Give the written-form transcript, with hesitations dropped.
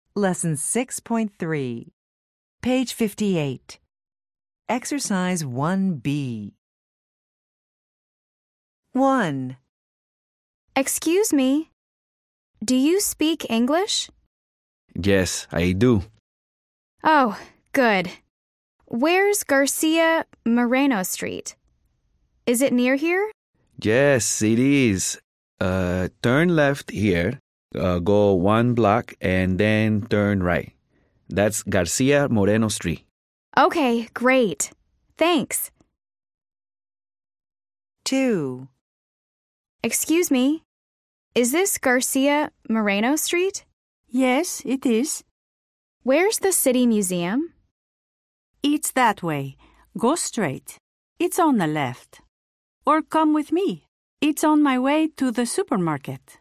Lesson 6.3, page 58. Exercise 1B. 1. Excuse me, do you speak English? Yes, I do. Oh, good. Where's Garcia Moreno Street? Is it near here? Yes, it is. Turn left here, go 1 block, and then turn right. That's Garcia Moreno Street. Okay, great. Thanks. 2. Excuse me, is this Garcia Moreno Street? Yes, it is. Where's the City Museum? It's that way. Go straight. It's on the left. Or come with me. It's on my way to the supermarket.